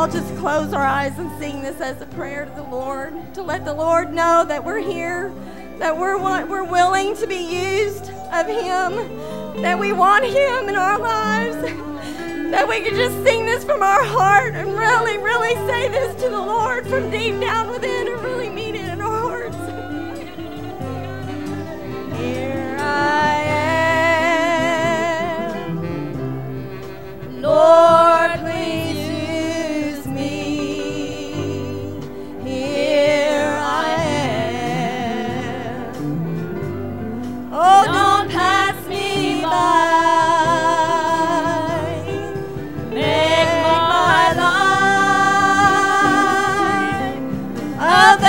just close our eyes and sing this as a prayer to the Lord, to let the Lord know that we're here, that we're willing to be used of Him, that we want Him in our lives, that we can just sing this from our heart and really, really say this to the Lord from deep down within and really mean it in our hearts. Here I am, Lord, please use me. Here I am. Oh, don't pass me by. Make my life a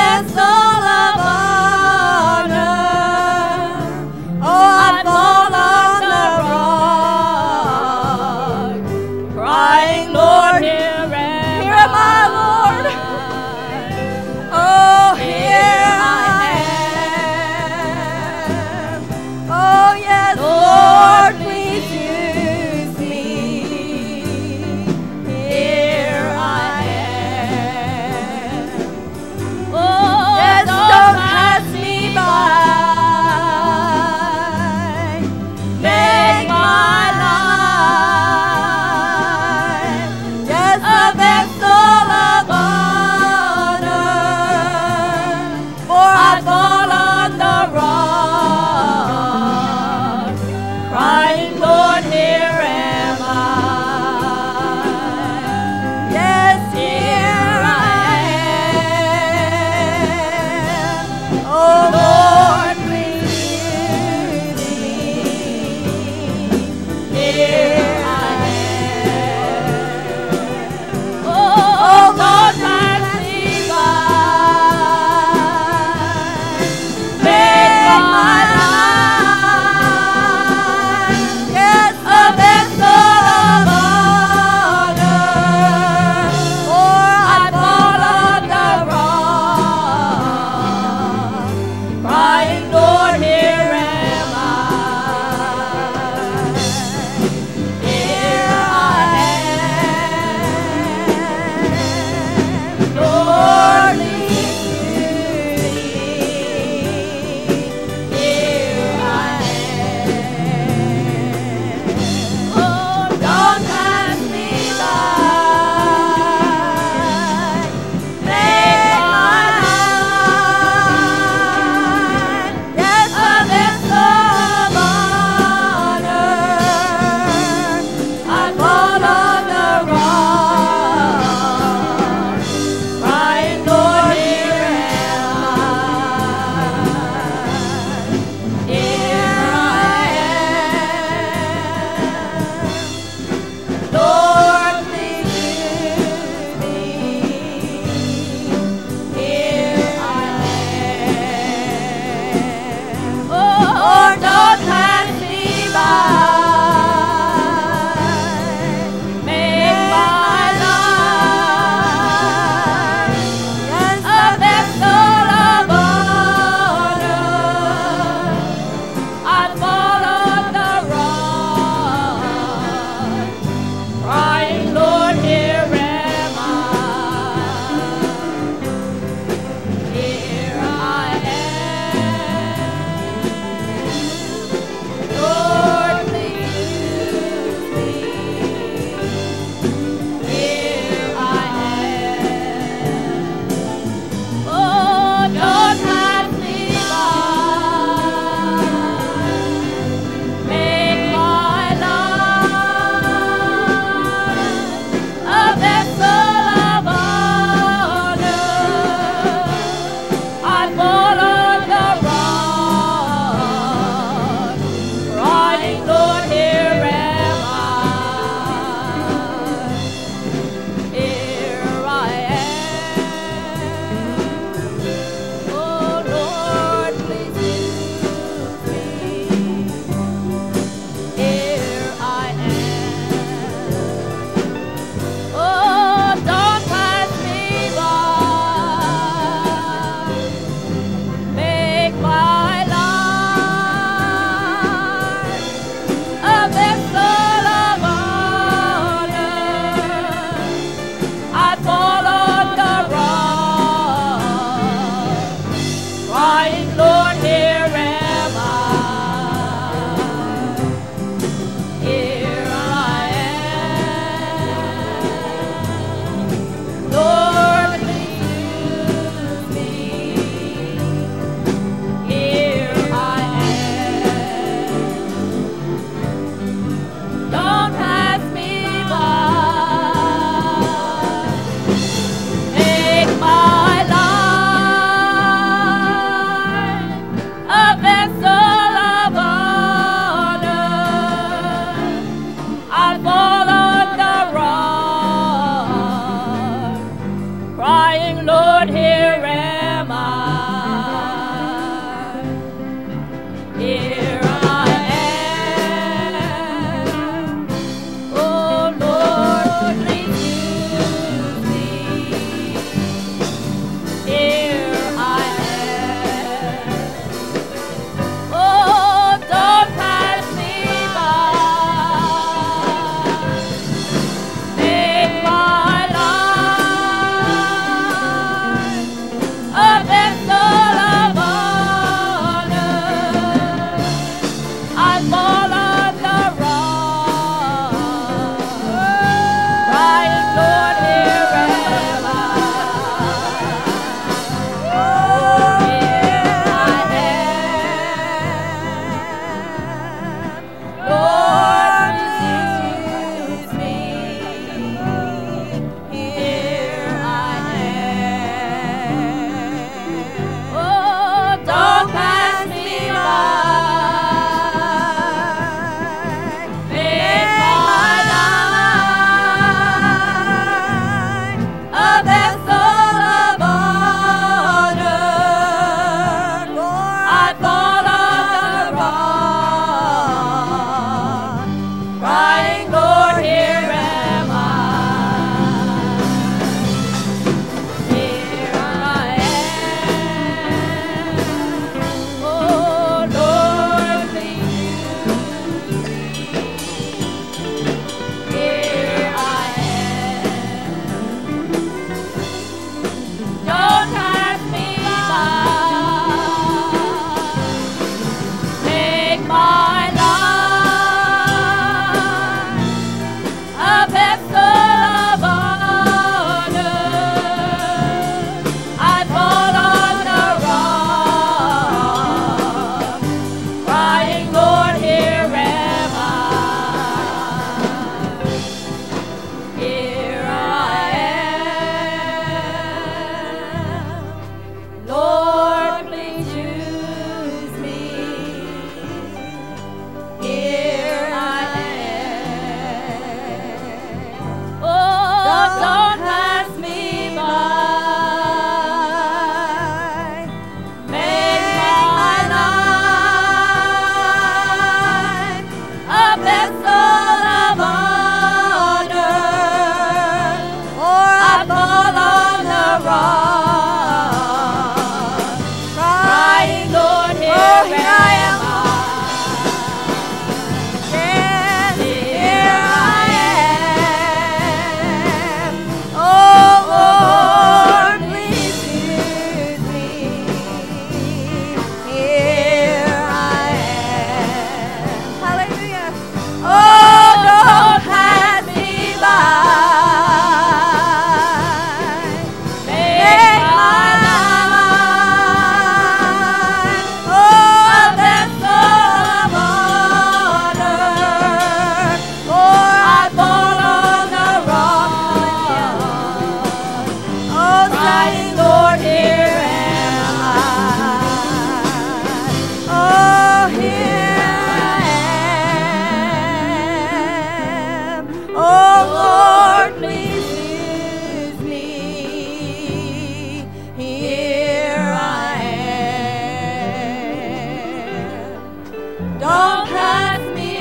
Don't pass me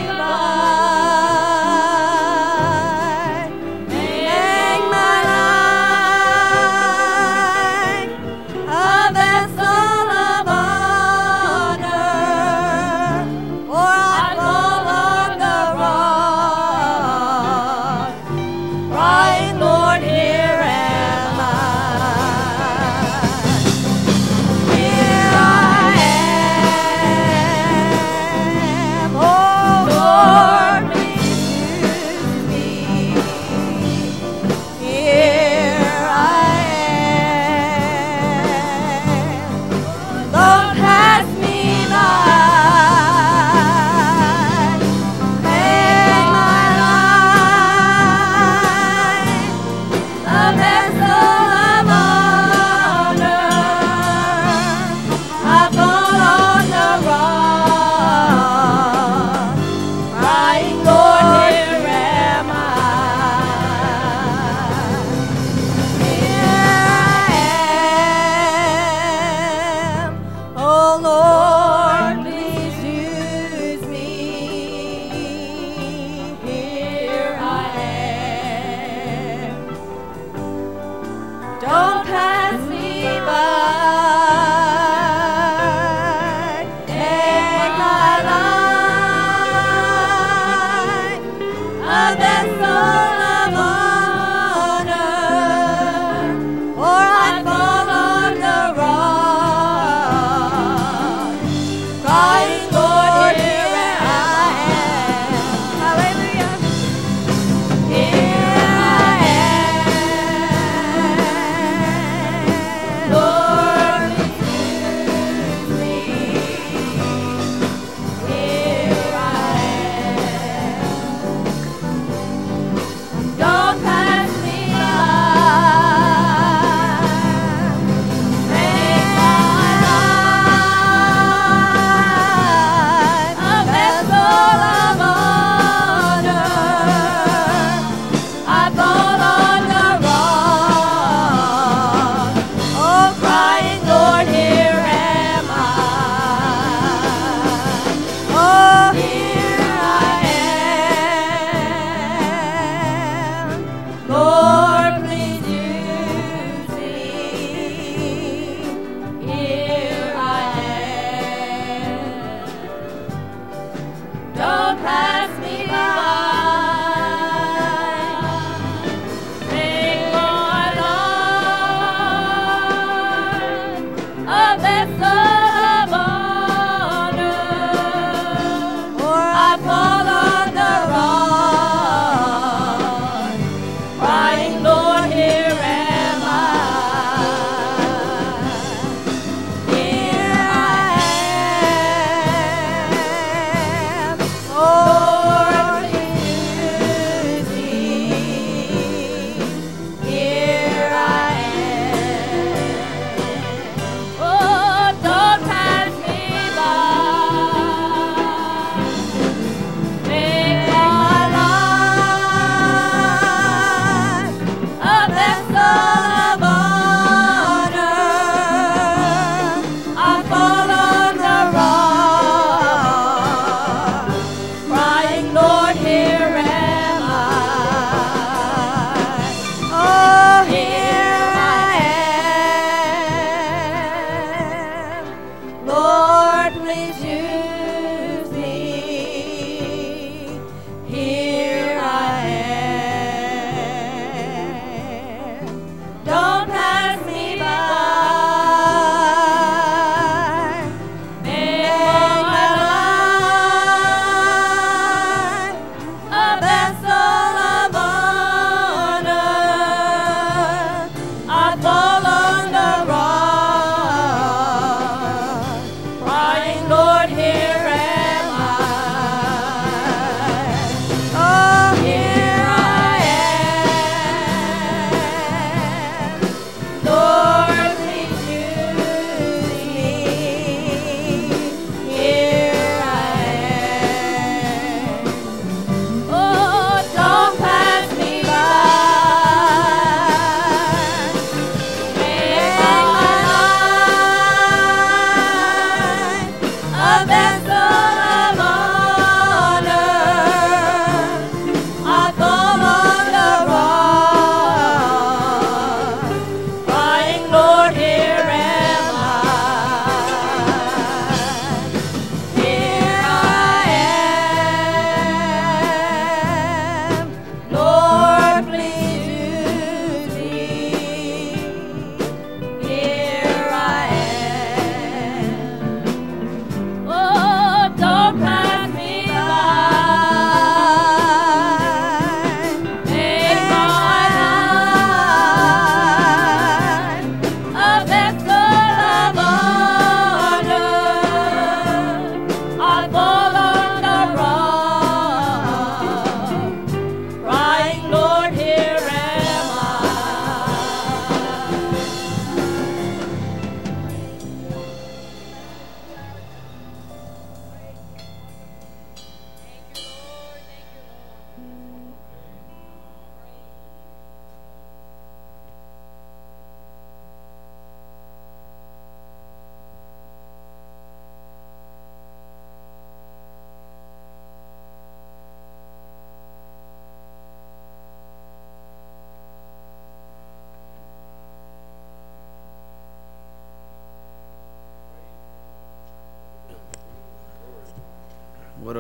by. Make my life a vessel of honor, for I fall on the rock, crying, Lord, here am I. Here I am.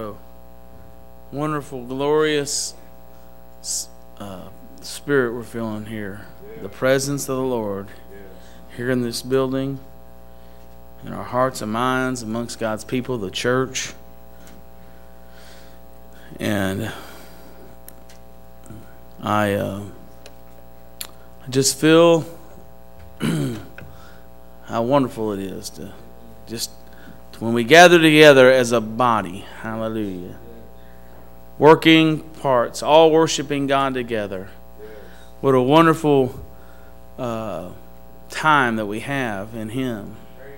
a wonderful, glorious spirit we're feeling here. The presence of the Lord here in this building, in our hearts and minds, amongst God's people, the church. And I just feel how wonderful it is to just when we gather together as a body. Hallelujah. Working parts, all worshiping God together. What a wonderful time that we have in Him.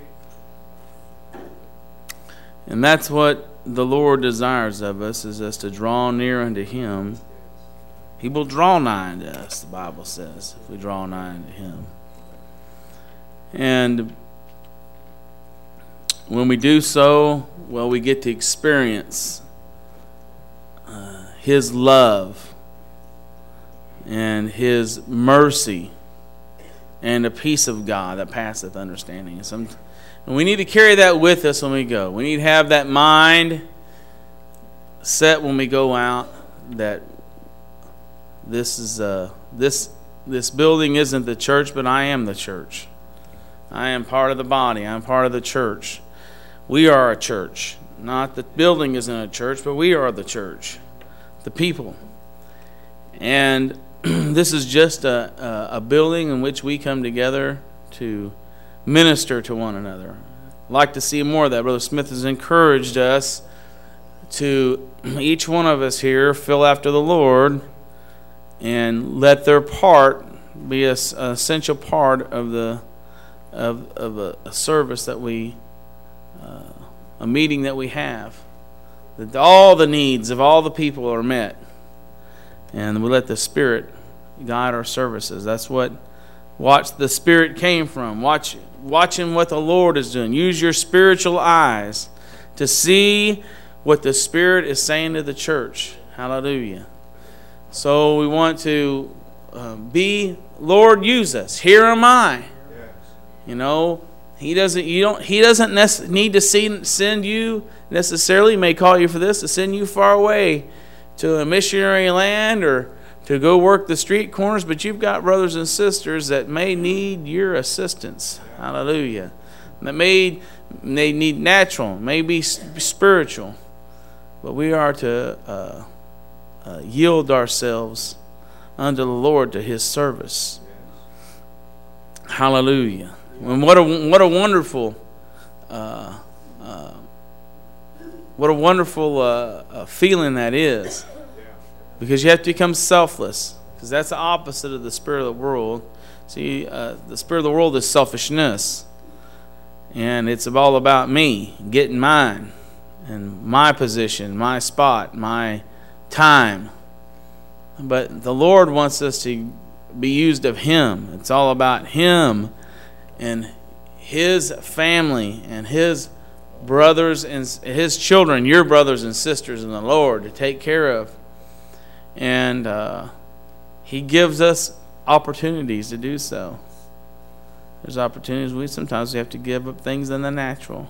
And that's what the Lord desires of us, is us to draw near unto Him. He will draw nigh unto us, the Bible says, if we draw nigh unto Him. And when we do so, well, we get to experience His love and His mercy and the peace of God that passeth understanding. And we need to carry that with us when we go. We need to have that mind set when we go out, that this is this building isn't the church, but I am the church. I am part of the body. I'm part of the church. We are a church. Not the building isn't a church, but we are the church, the people. And this is just a building in which we come together to minister to one another. I'd like to see more of that. Brother Smith has encouraged us to, each one of us here, fill after the Lord and let their part be an essential part of a service that we, a meeting that we have. That all the needs of all the people are met. And we let the Spirit guide our services. That's what the Spirit came from. Watching what the Lord is doing. Use your spiritual eyes to see what the Spirit is saying to the church. Hallelujah. So we want to Lord, use us. Here am I. You know, He doesn't need to send you necessarily. He may call you for this, to send you far away to a missionary land or to go work the street corners, but you've got brothers and sisters that may need your assistance. Hallelujah. They need natural, maybe spiritual, but we are to yield ourselves unto the Lord, to His service. Hallelujah. And what a wonderful feeling that is. Because you have to become selfless. Because that's the opposite of the spirit of the world. See, the spirit of the world is selfishness. And it's all about me, getting mine, and my position, my spot, my time. But the Lord wants us to be used of Him. It's all about Him and His family and His brothers and His children, your brothers and sisters in the Lord, to take care of. And He gives us opportunities to do so. There's opportunities sometimes we have to give up things in the natural.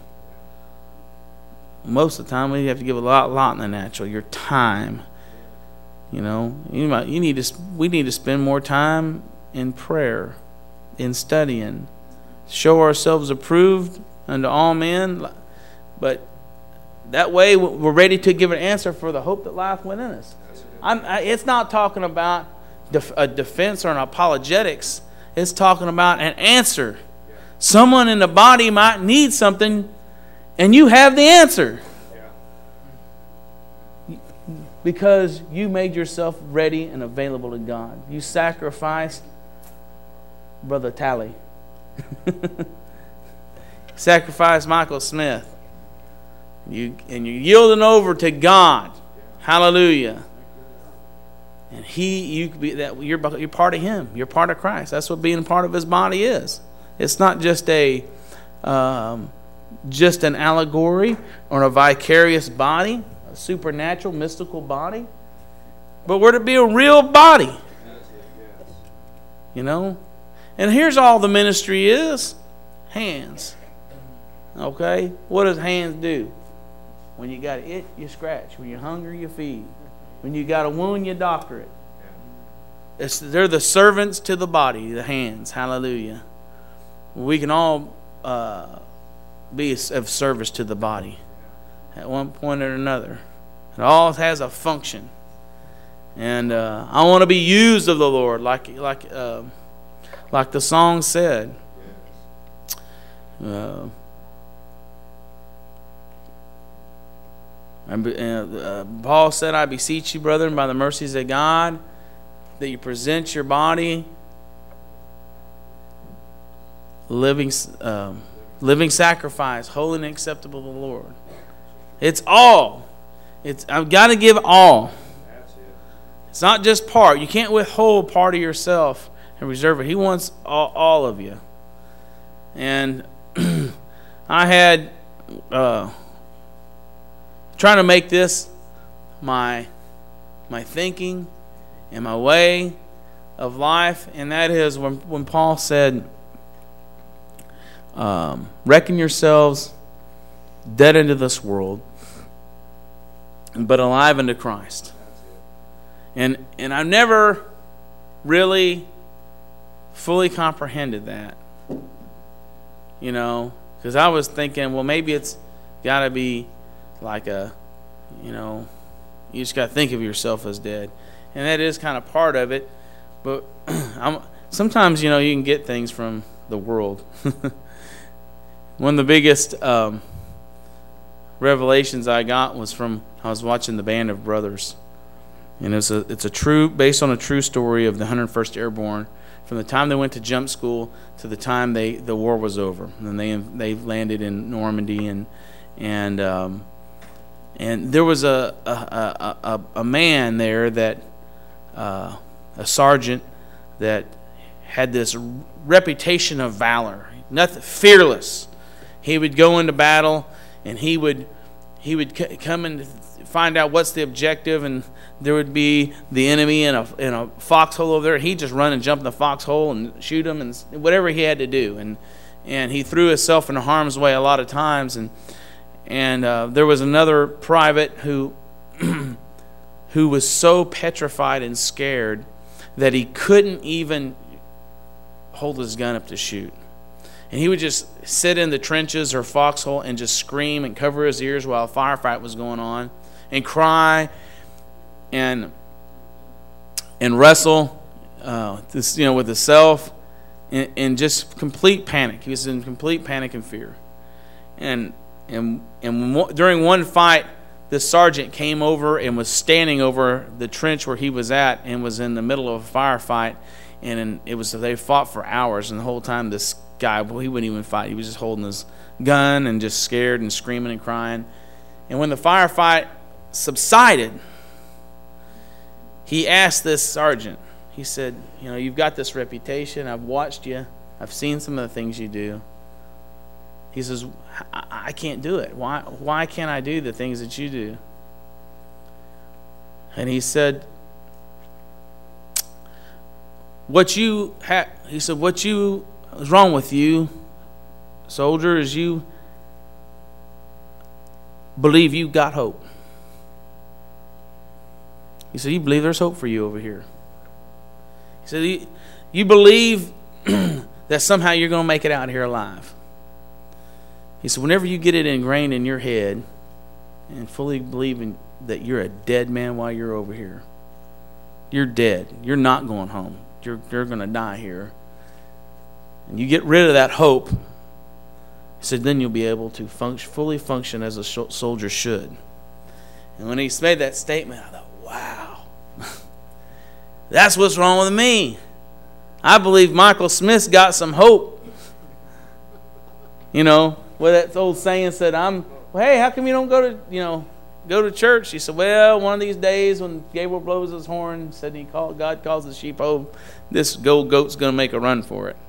Most of the time we have to give a lot in the natural. Your time. You know, we need to spend more time in prayer, in studying, show ourselves approved unto all men. But that way we're ready to give an answer for the hope that lieth within us. It's not talking about a defense or an apologetics. It's talking about an answer. Someone in the body might need something, and you have the answer. Because you made yourself ready and available to God. You sacrificed Brother Talley. Sacrificed Michael Smith. You're yielding over to God. Hallelujah. And you're part of Him. You're part of Christ. That's what being part of His body is. It's not just an allegory or a vicarious body, a supernatural, mystical body, but we're to be a real body. You know? And here's all the ministry is: hands. Okay? What does hands do? When you got an itch, you scratch. When you're hungry, you feed. When you got a wound, you doctor it. They're the servants to the body, the hands. Hallelujah. We can all be of service to the body at one point or another. It all has a function. And I want to be used of the Lord, like the song said. Paul said, I beseech you, brethren, by the mercies of God, that you present your body living sacrifice, holy and acceptable to the Lord. It's all. I've got to give all. It's not just part. You can't withhold part of yourself and reserve it. He wants all of you. And I had trying to make this my thinking and my way of life, and that is when Paul said, reckon yourselves dead unto this world, but alive unto Christ. And I've never really fully comprehended that, because I was thinking, well, maybe it's got to be like you just got to think of yourself as dead. And that is kind of part of it. But sometimes, you can get things from the world. One of the biggest revelations I got was I was watching the Band of Brothers. And it's based on a true story of the 101st Airborne, from the time they went to jump school to the time the war was over. And then they landed in Normandy, and there was a man there that a sergeant that had this reputation of valor, nothing, fearless. He would go into battle, and he would come and find out what's the objective, and there would be the enemy in a foxhole over there. He'd just run and jump in the foxhole and shoot him, and whatever he had to do. And he threw himself into harm's way a lot of times. And there was another private who was so petrified and scared that he couldn't even hold his gun up to shoot. And he would just sit in the trenches or foxhole and just scream and cover his ears while a firefight was going on, and cry and wrestle with himself in just complete panic. He was in complete panic and fear. And during one fight, this sergeant came over and was standing over the trench where he was at, and was in the middle of a firefight. And they fought for hours, and the whole time this guy, he wouldn't even fight. He was just holding his gun and just scared and screaming and crying. And when the firefight subsided, he asked this sergeant, he said, you've got this reputation. I've watched you. I've seen some of the things you do. He says, I can't do it. Why can't I do the things that you do? And he said, what is wrong with you, soldier, is you believe you got hope. He said, you believe there's hope for you over here. He said, you believe that somehow you're going to make it out here alive. He said, whenever you get it ingrained in your head and fully believing that you're a dead man while you're over here, you're dead. You're not going home. You're going to die here. And you get rid of that hope, he said, then you'll be able to fully function as a soldier should. And when he made that statement, I thought, wow, that's what's wrong with me. I believe Michael Smith's got some hope. Well, that old saying said, hey, how come you don't go to church? He said, well, one of these days when Gabriel blows his horn, said God calls the sheep home, this gold goat's going to make a run for it.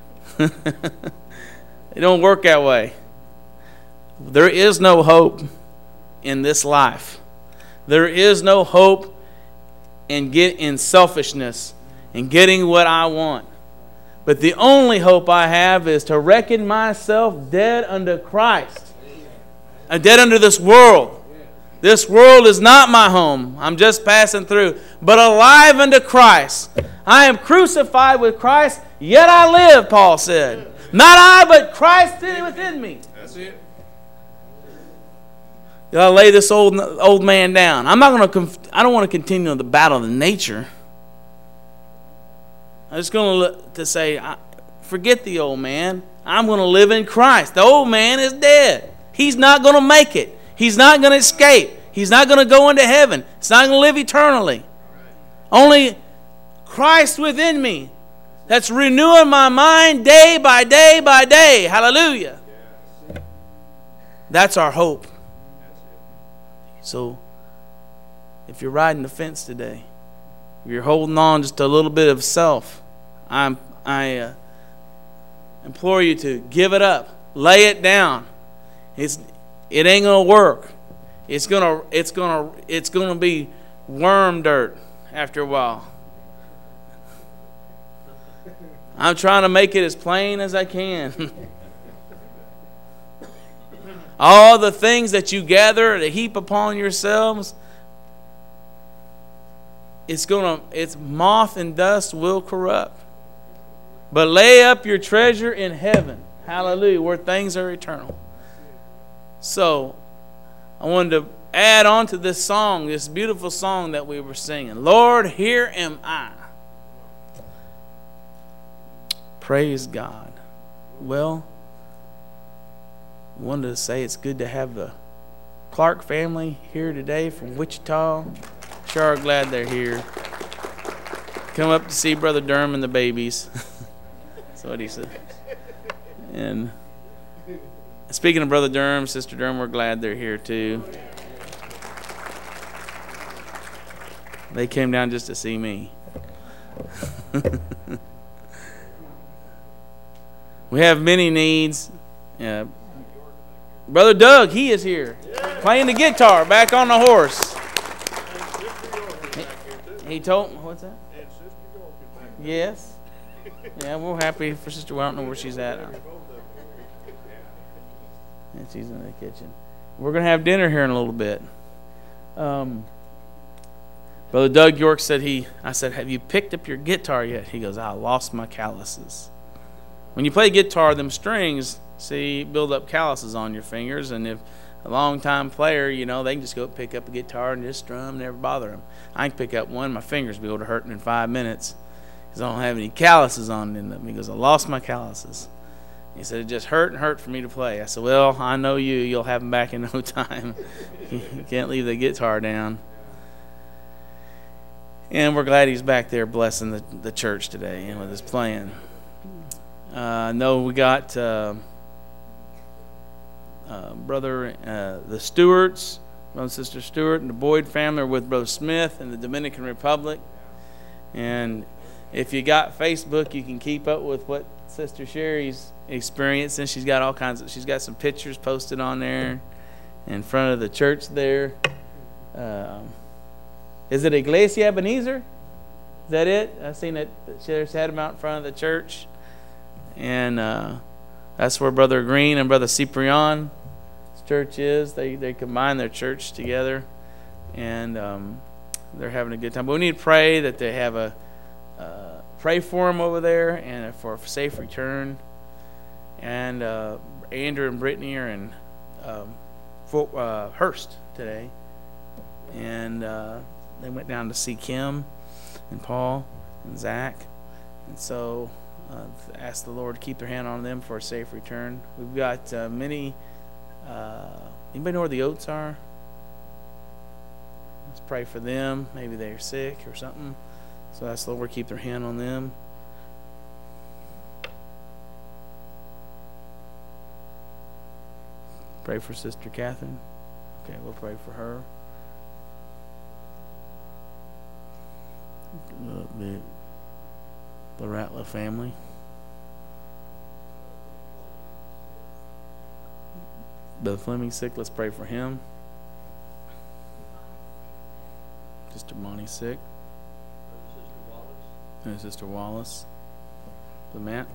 It don't work that way. There is no hope in this life. There is no hope in selfishness and getting what I want. But the only hope I have is to reckon myself dead unto Christ. Dead unto this world. This world is not my home. I'm just passing through. But alive unto Christ. I am crucified with Christ, yet I live, Paul said. Not I, but Christ within me. That's it. You gotta lay this old man down. I don't want to continue the battle of nature. I'm just going to say, forget the old man. I'm going to live in Christ. The old man is dead. He's not going to make it. He's not going to escape. He's not going to go into heaven. He's not going to live eternally. Only Christ within me. That's renewing my mind day by day by day. Hallelujah. That's our hope. So, if you're riding the fence today, if you're holding on just a little bit of self, I implore you to give it up. Lay it down. It ain't gonna work. It's gonna be worm dirt after a while. I'm trying to make it as plain as I can. All the things that you gather to heap upon yourselves, it's moth and dust will corrupt. But lay up your treasure in heaven. Hallelujah, where things are eternal. So, I wanted to add on to this song, this beautiful song that we were singing. Lord, here am I. Praise God. Well, I wanted to say it's good to have the Clark family here today from Wichita. Sure glad they're here. Come up to see Brother Durham and the babies. That's what he said. And speaking of Brother Durham, Sister Durham, we're glad they're here too. They came down just to see me. We have many needs. Brother Doug, he is here. Playing the guitar, back on the horse. He told me, what's that? Yes. Yeah, we're happy for Sister. I don't know where she's at. And she's in the kitchen. We're going to have dinner here in a little bit. Brother Doug York said I said, have you picked up your guitar yet? He goes, I lost my calluses. When you play guitar, them strings, build up calluses on your fingers, and if a long-time player, they can just go pick up a guitar and just strum, never bother them. I can pick up one, my fingers be able to hurt in 5 minutes because I don't have any calluses on them. He goes, I lost my calluses. He said, it just hurt for me to play. I said, well, I know you'll have them back in no time. You can't leave the guitar down. And we're glad he's back there blessing the church today and with his playing. No, we got the Stewarts, Brother and Sister Stewart, and the Boyd family are with Brother Smith in the Dominican Republic. And if you got Facebook, you can keep up with what Sister Sherry's experiencing. She's got she's got some pictures posted on there in front of the church there. Is it Iglesia Ebenezer? Is that it? I've seen it. She's had them out in front of the church. And that's where Brother Green and Brother Ciprian's church is. They combine their church together, and they're having a good time. But we need to pray that they have pray for them over there and for a safe return. And Andrew and Brittany are in Hurst today, and they went down to see Kim and Paul and Zach, and so. Ask the Lord to keep their hand on them for a safe return. We've got many. Anybody know where the Oats are? Let's pray for them. Maybe they're sick or something. So ask the Lord to keep their hand on them. Pray for Sister Catherine. Okay, we'll pray for her. The Ratliff family. Brother Fleming sick. Let's pray for him. Sister Monty sick. And Sister Wallace. Brother Matt.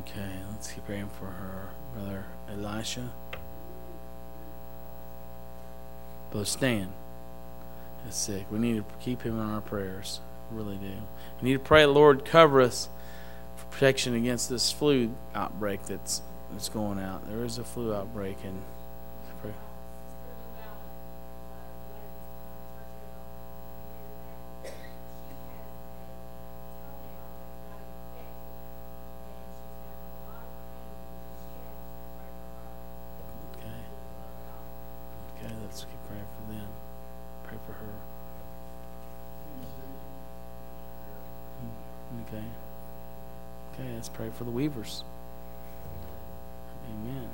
Okay, let's keep praying for her brother Elisha. Brother Stan is sick. We need to keep him in our prayers. We really do. We need to pray, Lord, cover us for protection against this flu outbreak that's going out. There is a flu outbreak, and pray. Okay, let's keep praying for them. Pray for her. Okay, let's pray for the Weavers. Amen.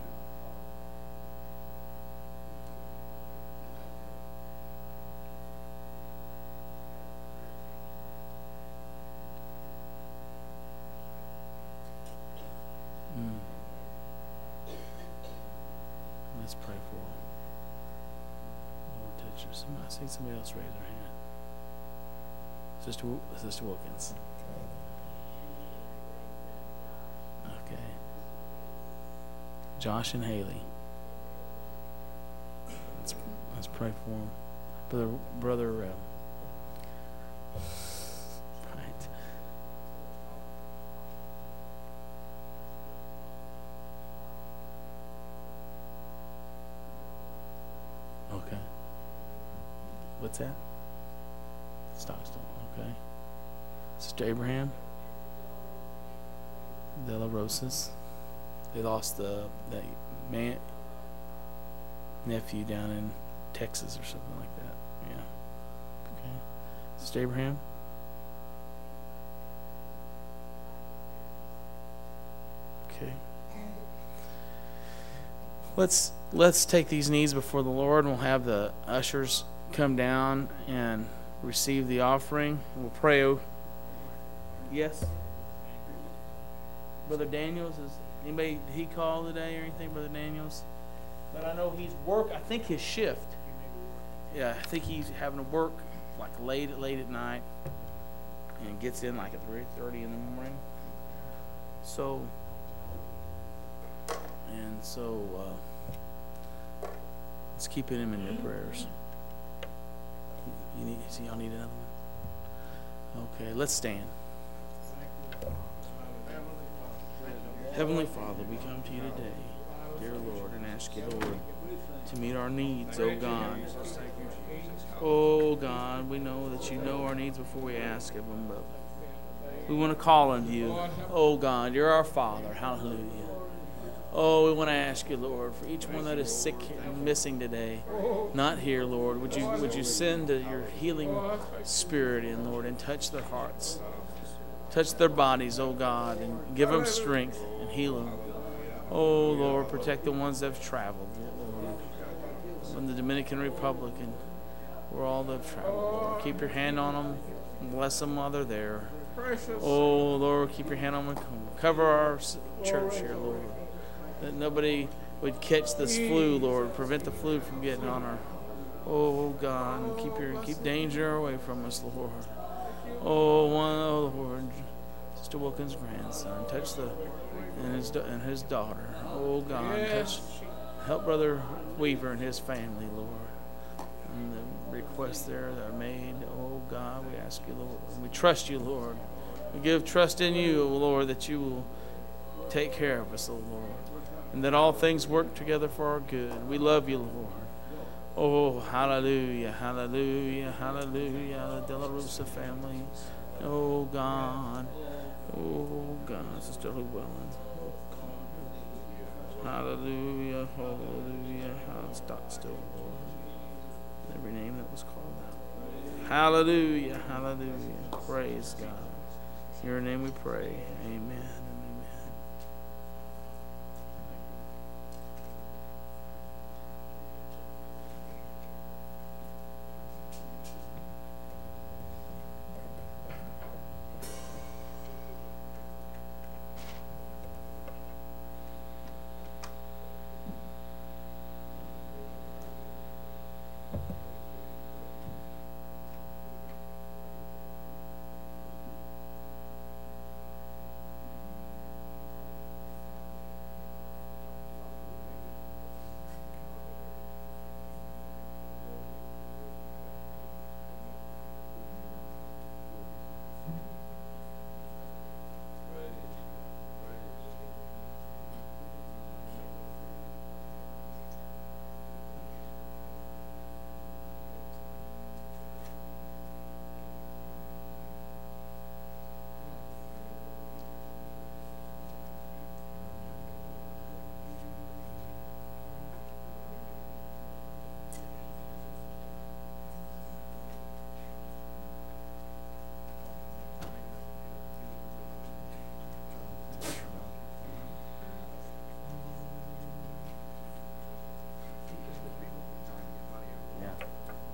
Let's pray for them. Lord, touch her. I see somebody else raise their hand. Sister Wilkins. Okay. Josh and Haley. Let's pray for them. Brother right. Okay. What's that? Stockstone. Okay. Sister Abraham. De La Rosas. They lost that man nephew down in Texas or something like that. Yeah. Okay. Sister Abraham. Okay. Let's take these needs before the Lord, and we'll have the ushers come down and receive the offering. We'll pray. Yes? Brother Daniels, did he call today or anything, Brother Daniels? But I know he's I think his shift. Yeah, I think he's having to work like late at night and gets in like at 3:30 in the morning. So let's keep him in your prayers. Y'all need another one? Okay, let's stand. Heavenly Father, we come to you today, dear Lord, and ask you, Lord, to meet our needs, oh God. Oh God, we know that you know our needs before we ask of them, but we want to call on you. Oh God, you're our Father. Hallelujah. Oh, we want to ask you, Lord, for each one that is sick and missing today, not here, Lord, would you send your healing spirit in, Lord, and touch their hearts, touch their bodies, oh God, and give them strength and heal them. Oh Lord, protect the ones that have traveled, Lord, from the Dominican Republic and where all they've traveled, Lord. Keep your hand on them and bless them while they're there. Oh Lord, keep your hand on them. Cover our church here, Lord, that nobody would catch this flu, Lord. Prevent the flu from getting on her. Oh God, keep danger away from us, Lord. Oh Lord, Sister Wilkins' grandson, touch and his daughter. Oh God, help Brother Weaver and his family, Lord. And the requests there that are made. Oh God, we ask you, Lord. We trust you, Lord. We give trust in you, oh Lord, that you will take care of us, oh Lord, and that all things work together for our good. We love you, Lord. Oh, hallelujah, hallelujah, hallelujah. The De La Rosa family. Oh, God. Oh, God. Sister Llewellyn. Oh, God. Hallelujah, hallelujah. Stockstill, Lord. Every name that was called out. Hallelujah, hallelujah. Praise God. In your name we pray. Amen.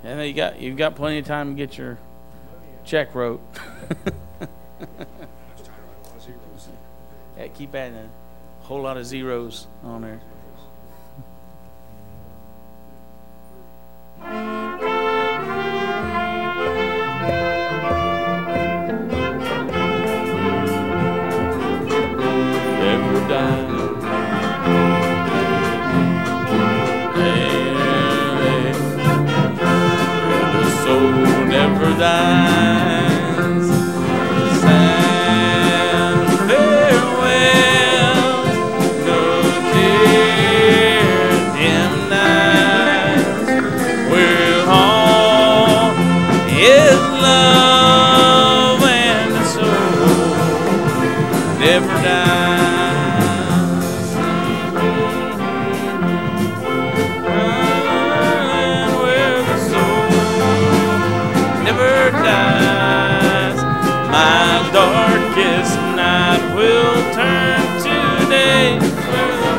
And you've got plenty of time to get your check wrote. Yeah, keep adding a whole lot of zeros on there. Never die. The soul never dies. Sad farewell, no tear dim nights. We're all is love, and the soul never dies. Where the soul never dies. My darkest night will turn to day. Where the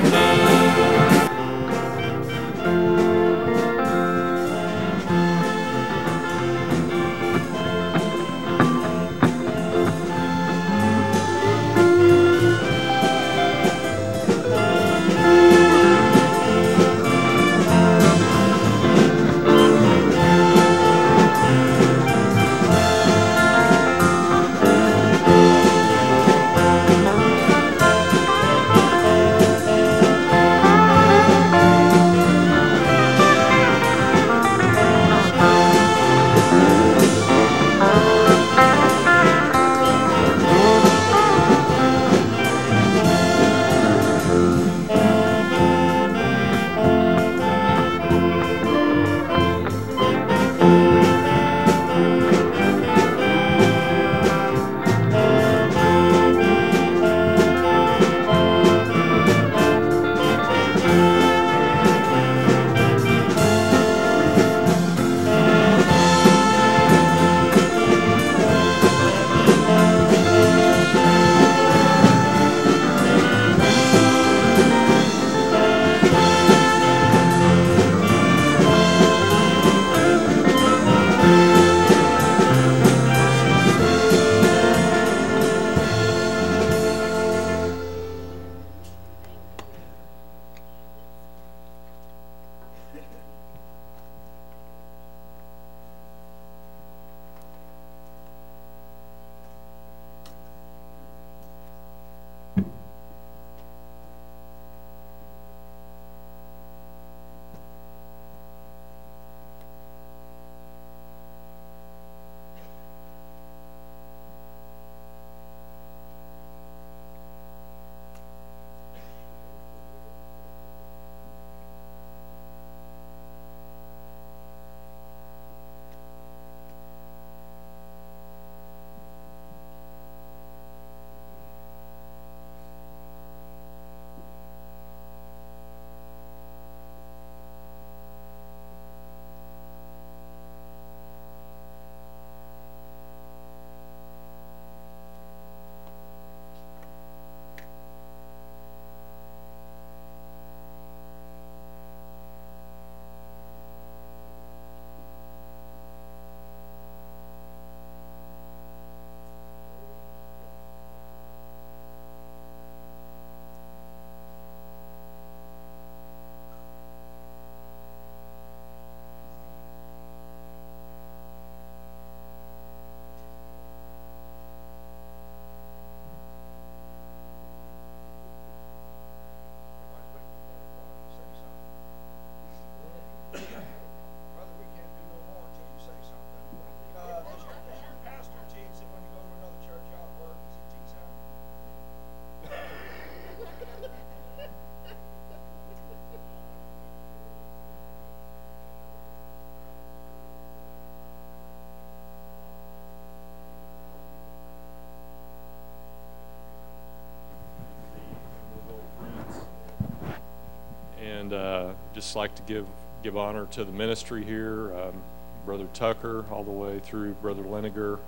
just like to give honor to the ministry here, Brother Tucker, all the way through Brother Leniger.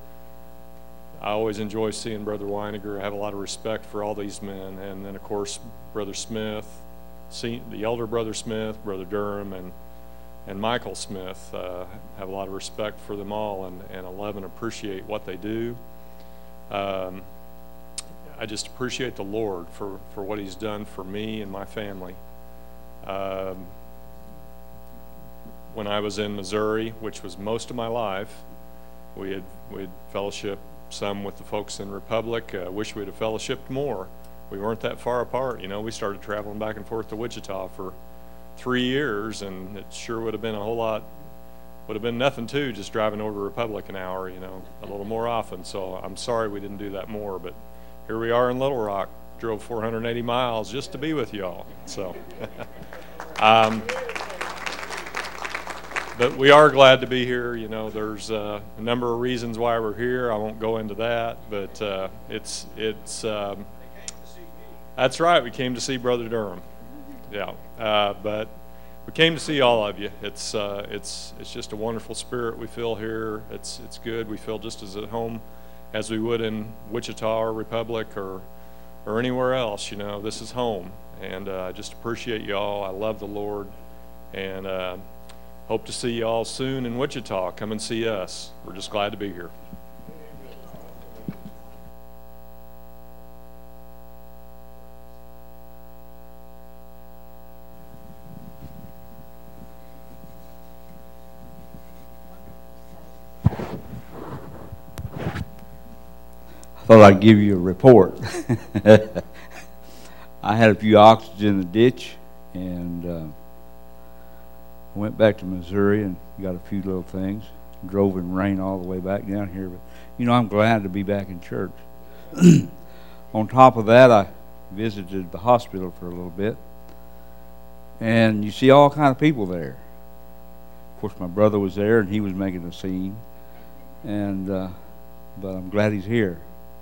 I always enjoy seeing Brother Weiniger. I have a lot of respect for all these men. And then, of course, Brother Smith, the elder Brother Smith, Brother Durham, and and Michael Smith. Have a lot of respect for them all, and I love and appreciate what they do. I just appreciate the Lord for what He's done for me and my family. When I was in Missouri, which was most of my life, we'd fellowship some with the folks in Republic. Wish we'd have fellowshipped more. We weren't that far apart. You know, we started traveling back and forth to Wichita for 3 years, and it sure would have been a whole lot, would have been nothing to just driving over to Republic an hour, you know, a little more often. So I'm sorry we didn't do that more, but here we are in Little Rock. Drove 480 miles just to be with y'all. So, but we are glad to be here. You know, there's a number of reasons why we're here. I won't go into that, but that's right. We came to see Brother Durham. Yeah, but we came to see all of you. It's just a wonderful spirit we feel here. It's good. We feel just as at home as we would in Wichita or Republic or anywhere else. You know, this is home, and I just appreciate you all. I love the Lord, and hope to see you all soon in Wichita. Come and see us. We're just glad to be here. I thought I'd give you a report. I had a few oxygen in the ditch, and went back to Missouri and got a few little things. Drove in rain all the way back down here, but you know, I'm glad to be back in church. On top of that, I visited the hospital for a little bit, and you see all kind of people there. Of course, my brother was there, and he was making a scene, and but I'm glad he's here.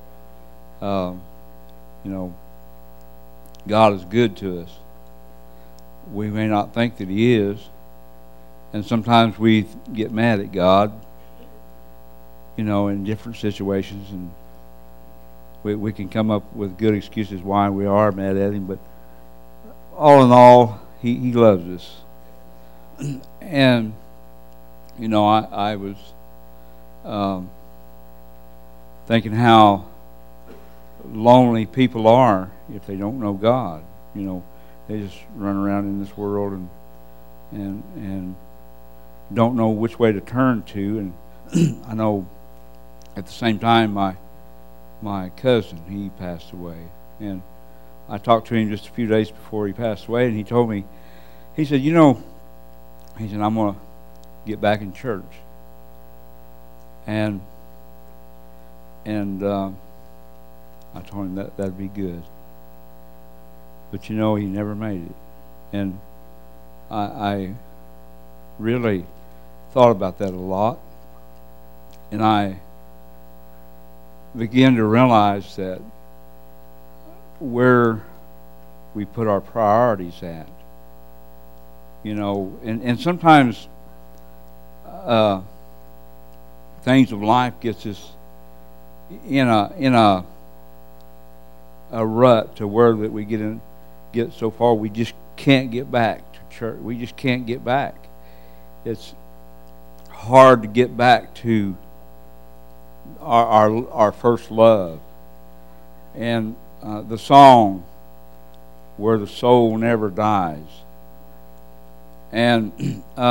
You know, God is good to us. We may not think that He is, and sometimes we get mad at God, you know, in different situations, and we can come up with good excuses why we are mad at Him, but all in all, He loves us. And, you know, I was thinking how lonely people are if they don't know God. You know, they just run around in this world and don't know which way to turn to. And I know at the same time my cousin, he passed away, and I talked to him just a few days before he passed away, and he told me, he said, you know, he said, I'm going to get back in church. And I told him that'd be good. But you know, he never made it. And I really thought about that a lot. And I began to realize that where we put our priorities at, you know, and sometimes things of life gets us in a rut to where that we get so far we just can't get back to church. We just can't get back. It's hard to get back to our first love. And the song "Where the Soul Never Dies," and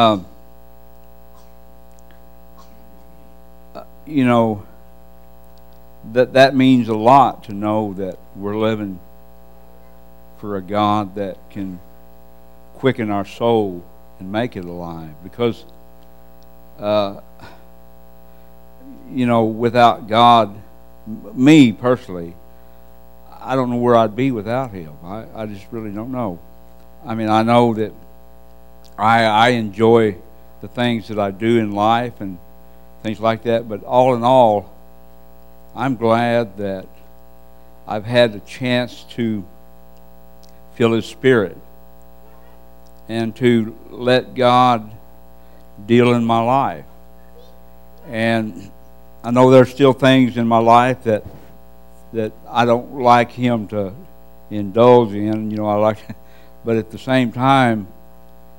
you know, that means a lot to know that we're living for a God that can quicken our soul and make it alive. Because you know, without God, me personally, I don't know where I'd be without Him. I just really don't know. I mean, I know that I enjoy the things that I do in life and things like that, but all in all, I'm glad that I've had the chance to feel His Spirit and to let God deal in my life. And I know there's still things in my life that I don't like Him to indulge in. You know, but at the same time,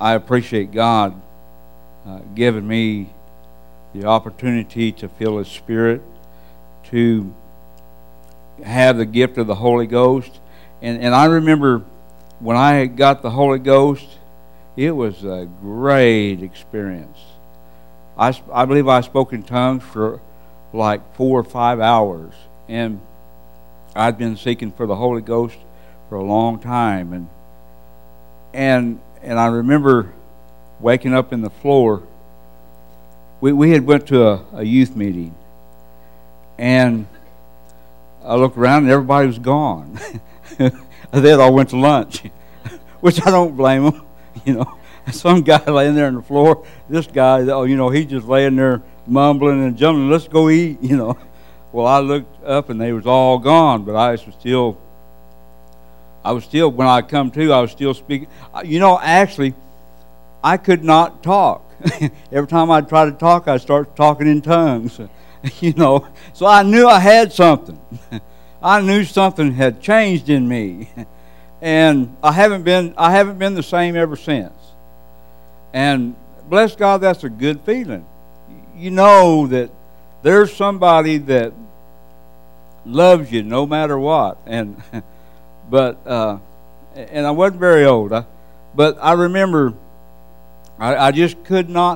I appreciate God giving me the opportunity to feel His Spirit, to have the gift of the Holy Ghost. And I remember when I got the Holy Ghost, it was a great experience. I believe I spoke in tongues for like 4 or 5 hours. And I'd been seeking for the Holy Ghost for a long time. And I remember waking up in the floor. We had went to a youth meeting. And I looked around and everybody was gone. They had all went to lunch, which I don't blame them. You know, some guy laying there on the floor. This guy, you know, he's just laying there mumbling and jumbling. Let's go eat. You know. Well, I looked up and they was all gone, but I was still. When I come to, I was still speaking. You know, actually, I could not talk. Every time I'd try to talk, I'd start talking in tongues. You know, so I knew I had something. I knew something had changed in me, and I haven't been the same ever since. And bless God, that's a good feeling. You know that there's somebody that loves you no matter what. And I wasn't very old, but I remember I just could not.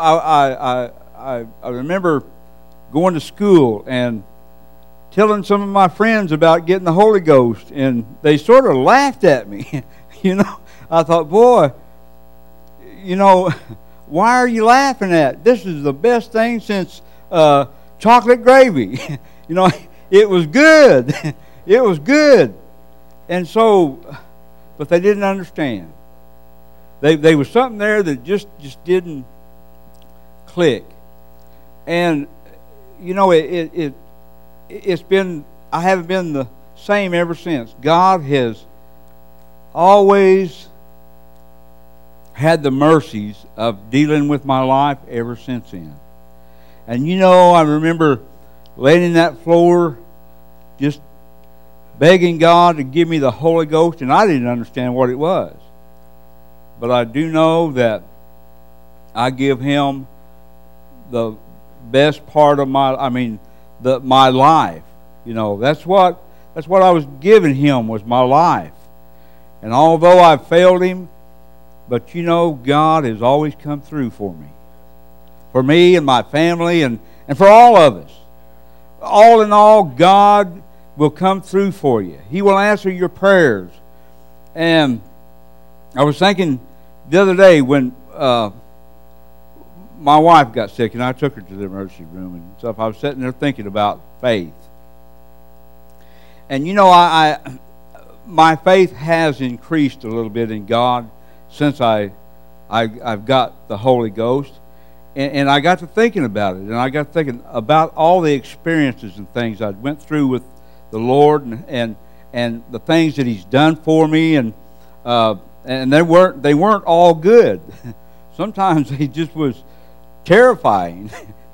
I remember going to school and telling some of my friends about getting the Holy Ghost, and they sort of laughed at me. You know, I thought, boy, you know, why are you laughing at? This is the best thing since chocolate gravy. You know, it was good. It was good. And so, but they didn't understand. There was something there that just didn't click. And you know, it's been, I haven't been the same ever since. God has always had the mercies of dealing with my life ever since then. And you know, I remember laying in that floor just begging God to give me the Holy Ghost, and I didn't understand what it was. But I do know that I give Him the best part of my life. You know, that's what I was giving Him, was my life. And although I failed Him, but you know, God has always come through for me and my family, and for all of us. All in all, God will come through for you. He will answer your prayers. And I was thinking the other day when my wife got sick and I took her to the emergency room and stuff, I was sitting there thinking about faith. And you know, my faith has increased a little bit in God since I've got the Holy Ghost. And I got to thinking about it. And I got thinking about all the experiences and things I went through with the Lord, and the things that He's done for me. And they weren't all good. Sometimes He just was terrifying.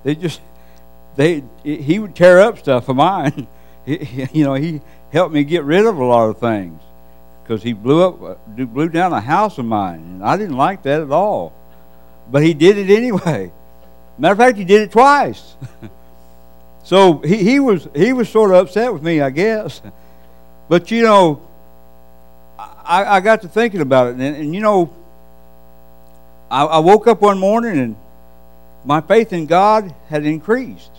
He would tear up stuff of mine. You know, He helped me get rid of a lot of things, because He blew down a house of mine, and I didn't like that at all. But He did it anyway. Matter of fact, He did it twice. So he was sort of upset with me, I guess. But you know, I got to thinking about it, and you know, I woke up one morning and my faith in God had increased,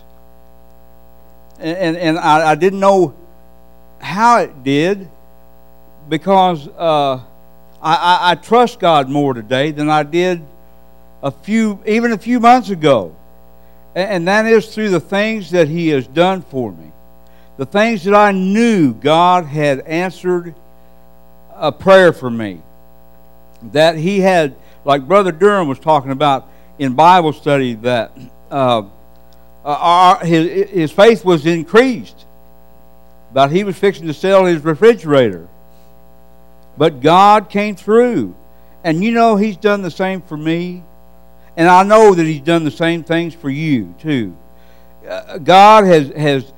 and I didn't know how it did, because I trust God more today than I did a few months ago. And that is through the things that He has done for me. The things that I knew God had answered a prayer for me. That He had, like Brother Durham was talking about in Bible study, that his faith was increased. But he was fixing to sell his refrigerator. But God came through. And you know, He's done the same for me. And I know that He's done the same things for you too. God has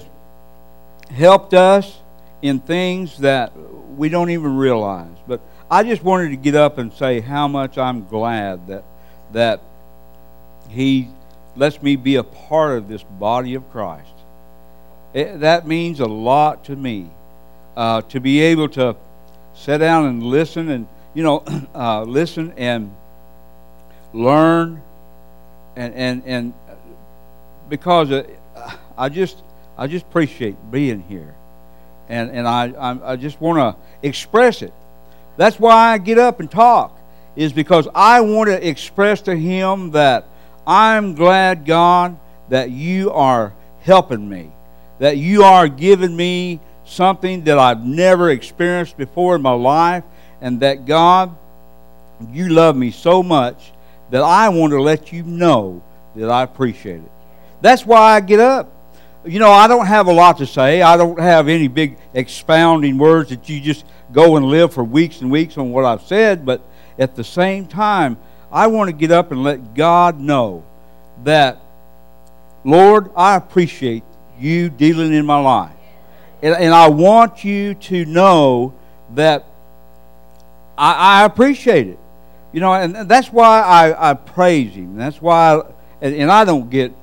helped us in things that we don't even realize. But I just wanted to get up and say how much I'm glad that He lets me be a part of this body of Christ. That means a lot to me, to be able to sit down and listen and, listen and learn, and because I just appreciate being here, and I just want to express it. That's why I get up and talk, is because I want to express to Him that I'm glad, God, that you are helping me, that you are giving me something that I've never experienced before in my life, and that, God, you love me so much that I want to let you know that I appreciate it. That's why I get up. I don't have a lot to say. I don't have any big expounding words that you just go and live for weeks and weeks on what I've said, but at the same time, I want to get up and let God know that, Lord, I appreciate you dealing in my life. And I want you to know that I appreciate it. And that's why I praise Him. That's why, and I don't get,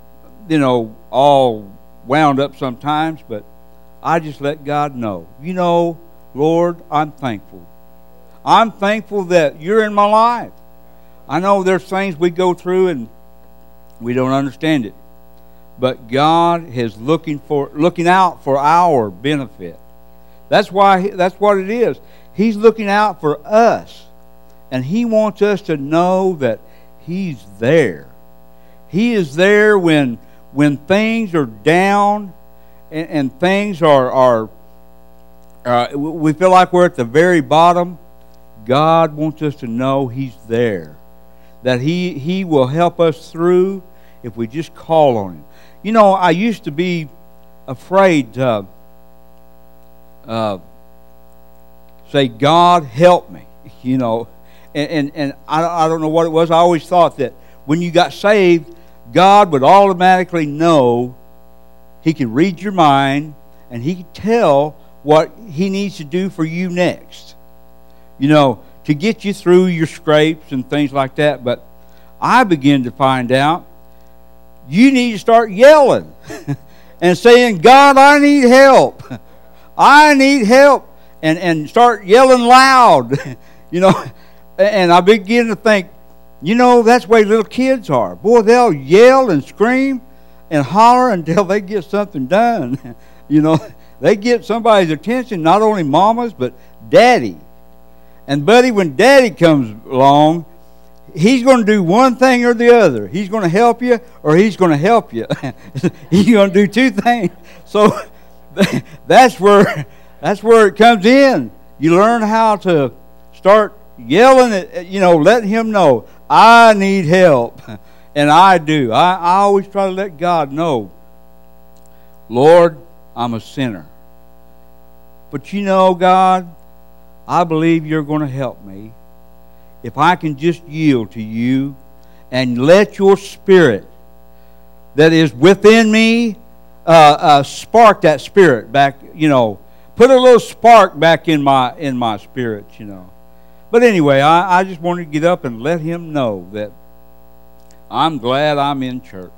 all wound up sometimes, but I just let God know. Lord, I'm thankful. I'm thankful that you're in my life. I know there's things we go through and we don't understand it. But God is looking out for our benefit. That's what it is. He's looking out for us. And He wants us to know that He's there. He is there when things are down and things are we feel like we're at the very bottom. God wants us to know He's there. That He will help us through if we just call on Him. I used to be afraid to say, God, help me, And I don't know what it was. I always thought that when you got saved, God would automatically know. He could read your mind, and He could tell what He needs to do for you next. To get you through your scrapes and things like that. But I began to find out you need to start yelling and saying, God, I need help. I need help. And start yelling loud. And I begin to think, that's the way little kids are. Boy, they'll yell and scream and holler until they get something done. They get somebody's attention, not only mama's, but daddy. And buddy, when daddy comes along, he's going to do one thing or the other. He's going to help you, or he's going to help you. He's going to do two things. So that's where it comes in. You learn how to start yelling at, letting Him know, I need help. And I do. I always try to let God know, Lord, I'm a sinner. But God, I believe you're going to help me if I can just yield to you and let your Spirit that is within me spark that Spirit back, put a little spark back in my spirit, But anyway, I just wanted to get up and let Him know that I'm glad I'm in church.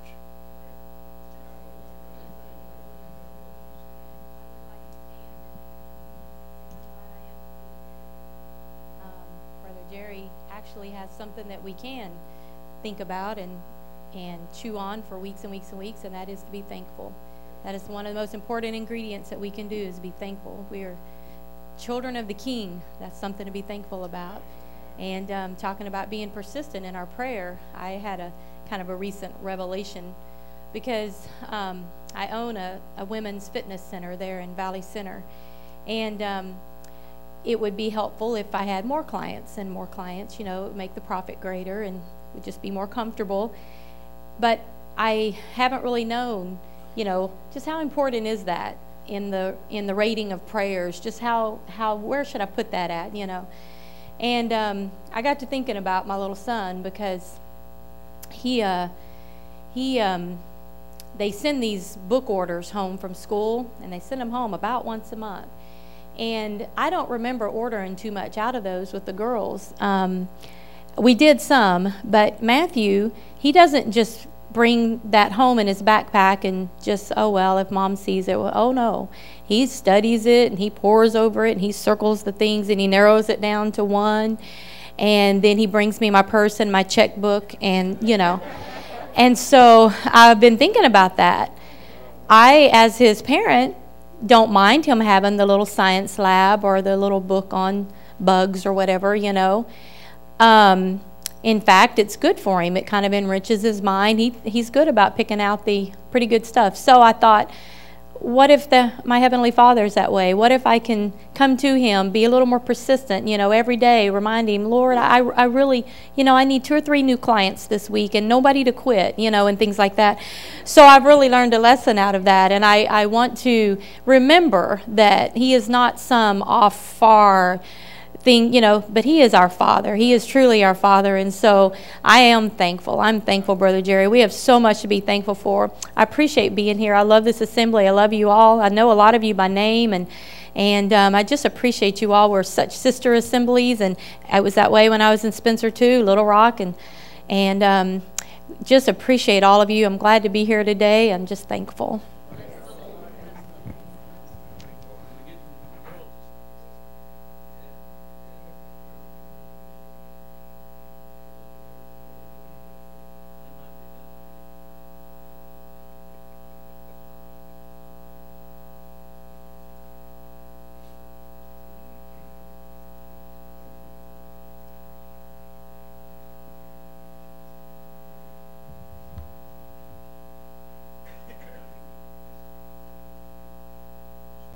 Brother Jerry actually has something that we can think about and chew on for weeks and weeks and weeks, and that is to be thankful. That is one of the most important ingredients that we can do, is be thankful. We are children of the King. That's something to be thankful about. And talking about being persistent in our prayer, I had a kind of a recent revelation, because I own a women's fitness center there in Valley Center, and it would be helpful if I had more clients, and more clients, it would make the profit greater and would just be more comfortable. But I haven't really known, just how important is that in the rating of prayers, just how where should I put that at, And I got to thinking about my little son, because they send these book orders home from school, and they send them home about once a month. And I don't remember ordering too much out of those with the girls. We did some, but Matthew, he doesn't just bring that home in his backpack and just, oh, well, if Mom sees it. Well, oh, no. He studies it, and he pores over it, and he circles the things, and he narrows it down to one. And then he brings me my purse and my checkbook, and, you know. And so I've been thinking about that. I, as his parent, don't mind him having the little science lab or the little book on bugs or whatever, you know. In fact, it's good for him. It kind of enriches his mind. He's good about picking out the pretty good stuff. So I thought, what if my Heavenly Father's that way? What if I can come to Him, be a little more persistent, you know, every day, remind Him, Lord, I really, you know, I need 2 or 3 new clients this week and nobody to quit, you know, and things like that. So I've really learned a lesson out of that, and I want to remember that He is not some off far thing, you know, but He is our Father. He is truly our Father, and so I am thankful. I'm thankful, Brother Jerry. We have so much to be thankful for. I appreciate being here. I love this assembly. I love you all. I know a lot of you by name, and I just appreciate you all. We're such sister assemblies, and it was that way when I was in Spencer too, Little Rock, and just appreciate all of you. I'm glad to be here today. I'm just thankful.